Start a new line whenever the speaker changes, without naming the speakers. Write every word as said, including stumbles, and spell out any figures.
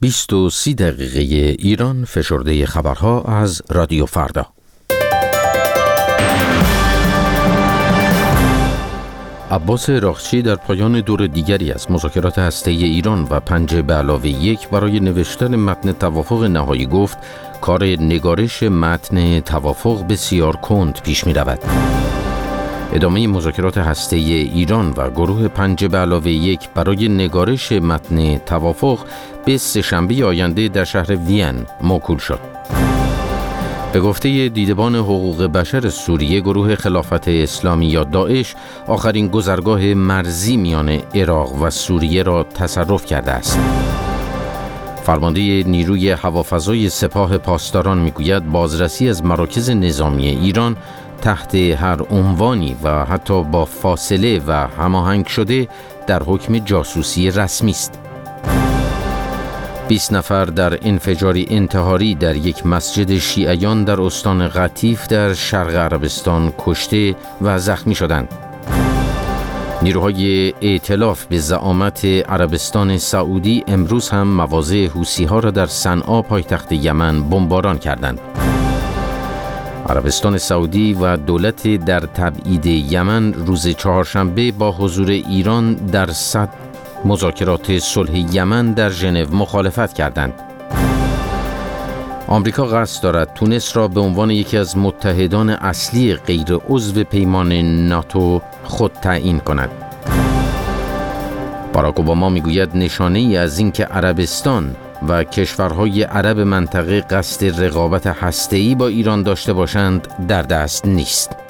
بیست و سی دقیقه ایران فشرده خبرها از رادیو فردا. عباس راغچی در پایان دور دیگری از مذاکرات هسته‌ای ایران و پنج به علاوه یک برای نوشتن متن توافق نهایی گفت کار نگارش متن توافق بسیار کند پیش می رود. ادامه مذاکرات هسته‌ای ایران و گروه پنج به علاوه یک برای نگارش متن توافق به سه‌شنبه آینده در شهر وین موکول شد. به گفته دیدبان حقوق بشر سوریه، گروه خلافت اسلامی یا داعش آخرین گذرگاه مرزی میان عراق و سوریه را تصرف کرده است. فرمانده نیروی هوافضای سپاه پاسداران میگوید بازرسی از مراکز نظامی ایران تحت هر عنوانی و حتی با فاصله و هماهنگ شده در حکم جاسوسی رسمی است. بیست نفر در انفجاری انتحاری در یک مسجد شیعیان در استان قطیف در شرق عربستان کشته و زخمی شدند. نیروهای ائتلاف به زعامت عربستان سعودی امروز هم مواضع حوثی‌ها را در صنعا پایتخت یمن بمباران کردند. عربستان سعودی و دولت در تبعید یمن روز چهارشنبه با حضور ایران در صد مذاکرات صلح یمن در ژنو مخالفت کردند. آمریکا قصد دارد تونس را به عنوان یکی از متحدان اصلی غیر عضو پیمان ناتو خود تعیین کند. باراک اوباما میگوید نشانه ای از اینکه عربستان و کشورهای عرب منطقه قصد رقابت هسته‌ای با ایران داشته باشند در دست نیست.